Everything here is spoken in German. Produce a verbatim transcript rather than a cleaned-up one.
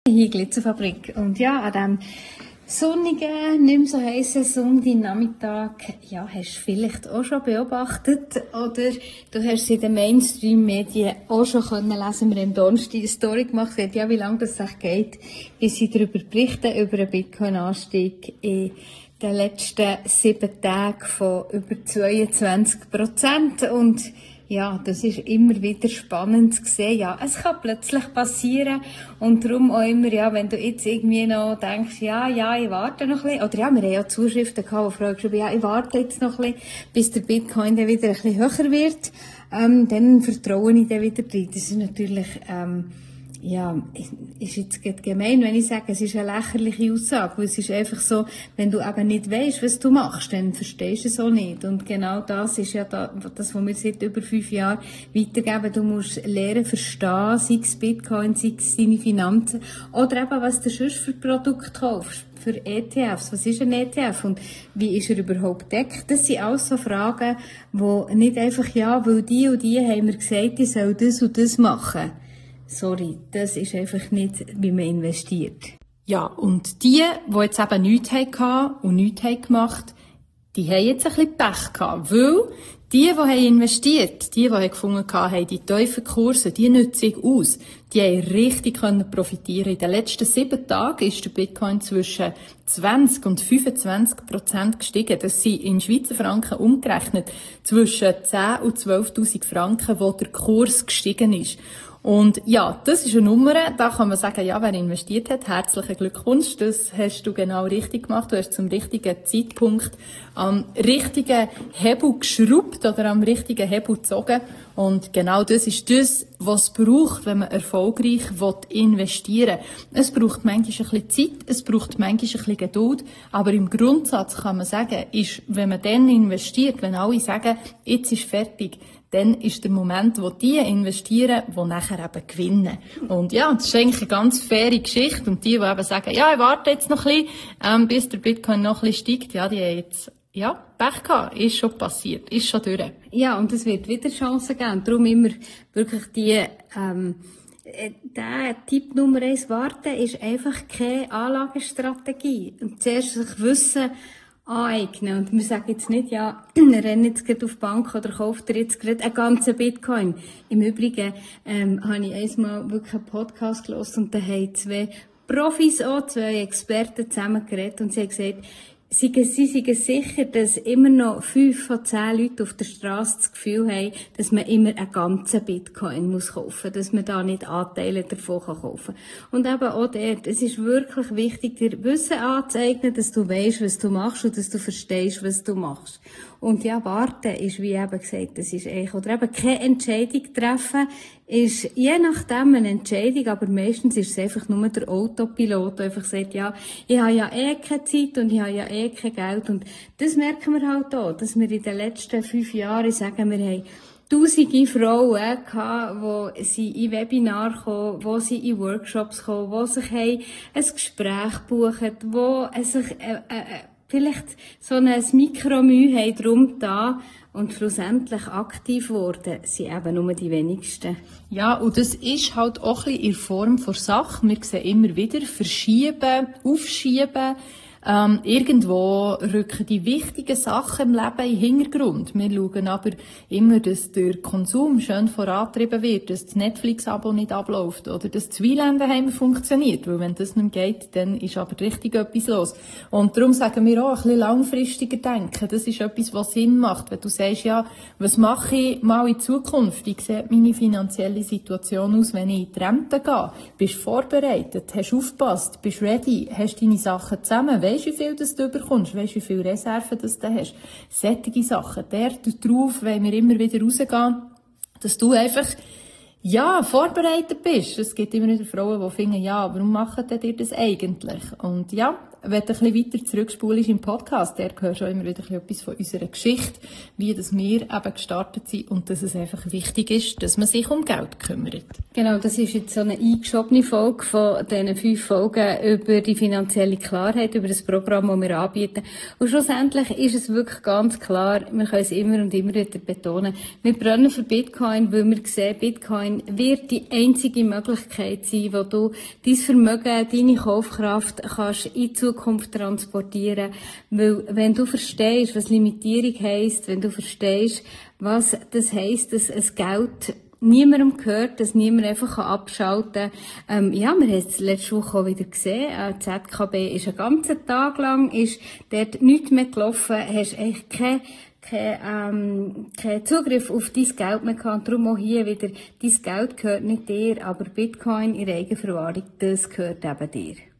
Hier Glitzerfabrik. Und ja, an diesem sonnigen, nicht mehr so heissen Sonntagnachmittag, ja, hast du vielleicht auch schon beobachtet oder du hast es in den Mainstream-Medien auch schon können lesen. Wir haben Donnerstag eine Story gemacht, ja, wie lange das sich geht, bis sie darüber berichten, über einen Bitcoin-Anstieg in den letzten sieben Tagen von über zweiundzwanzig Prozent. Und ja, das ist immer wieder spannend zu sehen. Ja, es kann plötzlich passieren. Und darum auch immer, ja, wenn du jetzt irgendwie noch denkst, ja, ja, ich warte noch ein bisschen. Oder ja, wir haben ja Zuschriften gehabt, wo Frauen geschrieben, ja, ich warte jetzt noch ein bisschen, bis der Bitcoin dann wieder ein bisschen höher wird. Ähm, dann vertraue ich dann wieder drin. Das ist natürlich, ähm, ja, ist jetzt gemein, wenn ich sage, es ist eine lächerliche Aussage, weil es ist einfach so, wenn du eben nicht weisst, was du machst, dann verstehst du es auch nicht. Und genau das ist ja das, was wir seit über fünf Jahren weitergeben. Du musst lernen, verstehen, sei es Bitcoin, sei es deine Finanzen, oder eben, was du sonst für Produkte kaufst. Für E T Fs. Was ist ein E T F und wie ist er überhaupt deckt? Das sind alles so Fragen, wo nicht einfach, ja, weil die und die haben mir gesagt, ich soll das und das machen. Sorry, das ist einfach nicht, wie man investiert. Ja, und die, die jetzt eben nichts hatten und nichts haben gemacht, die haben jetzt ein bisschen Pech gehabt. Weil die, die haben investiert, die, die haben gefunden haben, die tiefen Kurse, die nutzen sich aus. Die haben richtig profitieren. In den letzten sieben Tagen ist der Bitcoin zwischen zwanzig und fünfundzwanzig Prozent gestiegen. Das sind in Schweizer Franken umgerechnet zwischen zehn und zwölftausend Franken, wo der Kurs gestiegen ist. Und ja, das ist eine Nummer, da kann man sagen, ja, wer investiert hat, herzlichen Glückwunsch, das hast du genau richtig gemacht, du hast zum richtigen Zeitpunkt am richtigen Hebel geschraubt oder am richtigen Hebel gezogen. Und genau das ist das, was es braucht, wenn man erfolgreich investieren will. Es braucht manchmal ein bisschen Zeit, es braucht manchmal ein bisschen Geduld, aber im Grundsatz kann man sagen, ist, wenn man dann investiert, wenn alle sagen, jetzt ist fertig, dann ist der Moment, wo die investieren, die nachher eben gewinnen. Und ja, das ist eigentlich eine ganz faire Geschichte. Und die, die eben sagen, ja, ich warte jetzt noch ein bisschen, ähm, bis der Bitcoin noch ein bisschen steigt, ja, die haben jetzt, ja, Pech gehabt. Ist schon passiert, ist schon durch. Ja, und es wird wieder Chancen geben. Und darum immer wirklich die, ähm, der Tipp Nummer eins, warten, ist einfach keine Anlagestrategie. Und zuerst sich wissen, aneignen. Und wir sagen jetzt nicht, ja, renn jetzt gerade auf die Bank oder kauft dir jetzt gerade einen ganzen Bitcoin. Im Übrigen ähm, habe ich einmal wirklich einen Podcast gehört und da haben zwei Profis auch, zwei Experten zusammen geredet und sie haben gesagt, Sie, sie sind sicher, dass immer noch fünf von zehn Leuten auf der Straße das Gefühl haben, dass man immer einen ganzen Bitcoin muss kaufen, dass man da nicht Anteile davon kaufen kann. Und eben auch dort, es ist wirklich wichtig, dir Wissen anzueignen, dass du weißt, was du machst und dass du verstehst, was du machst. Und ja, warten ist, wie eben gesagt, das ist eigentlich, oder eben keine Entscheidung treffen, ist je nachdem eine Entscheidung, aber meistens ist es einfach nur der Autopilot, der einfach sagt, ja, ich habe ja eh keine Zeit und ich habe ja eh kein Geld. Und das merken wir halt auch, dass wir in den letzten fünf Jahren, ich sage, wir haben tausende Frauen gehabt, die sie in Webinare kommen, die sie in Workshops kommen, die sich haben ein Gespräch buchen, die sich äh, äh, vielleicht so ein Mikromühe haben drum da und schlussendlich aktiv wurden, sind eben nur die wenigsten. Ja, und das ist halt auch ein bisschen in Form von Sache. Wir sehen immer wieder verschieben, aufschieben. Ähm, irgendwo rücken die wichtigen Sachen im Leben in den Hintergrund. Wir schauen aber immer, dass der Konsum schön vorangetrieben wird, dass das Netflix-Abo nicht abläuft oder dass das W L A N daheim funktioniert. Weil wenn das nicht geht, dann ist aber richtig etwas los. Und darum sagen wir auch, ein bisschen langfristiger denken. Das ist etwas, was Sinn macht. Wenn du sagst, ja, was mache ich mal in Zukunft? Wie sieht meine finanzielle Situation aus, wenn ich in die Rente gehe? Bist vorbereitet? Hast aufgepasst? Bist ready? Hast deine Sachen zusammen? Weisst, wie viel das du bekommst? Weisst, wie viele Reserven das du hast? Sättige Sachen. Darauf wollen wir immer wieder rausgehen, dass du einfach, ja, vorbereitet bist. Es gibt immer wieder Frauen, die finden, ja, warum machen ihr das eigentlich? Und ja, wenn du ein bisschen weiter zurückspulst im Podcast, der hörst du auch immer wieder etwas von unserer Geschichte, wie dass wir eben gestartet sind und dass es einfach wichtig ist, dass man sich um Geld kümmert. Genau, das ist jetzt so eine eingeschobene Folge von diesen fünf Folgen über die finanzielle Klarheit, über das Programm, das wir anbieten. Und schlussendlich ist es wirklich ganz klar, wir können es immer und immer wieder betonen, wir brennen für Bitcoin, weil wir sehen, Bitcoin wird die einzige Möglichkeit sein, wo du dein Vermögen, deine Kaufkraft kannst in Zukunft transportieren. Weil, wenn du verstehst, was Limitierung heisst, wenn du verstehst, was das heisst, dass ein Geld niemandem gehört, dass niemand einfach abschalten kann. Ähm, ja, wir haben es letzte Woche auch wieder gesehen. Äh, Z K B ist einen ganzen Tag lang, ist dort nichts mehr gelaufen, hast eigentlich keine kein, ähm, kein Zugriff auf dein Geld mehr gehabt. Darum auch hier wieder, dein Geld gehört nicht dir, aber Bitcoin in Eigenverwahrung, das gehört eben dir.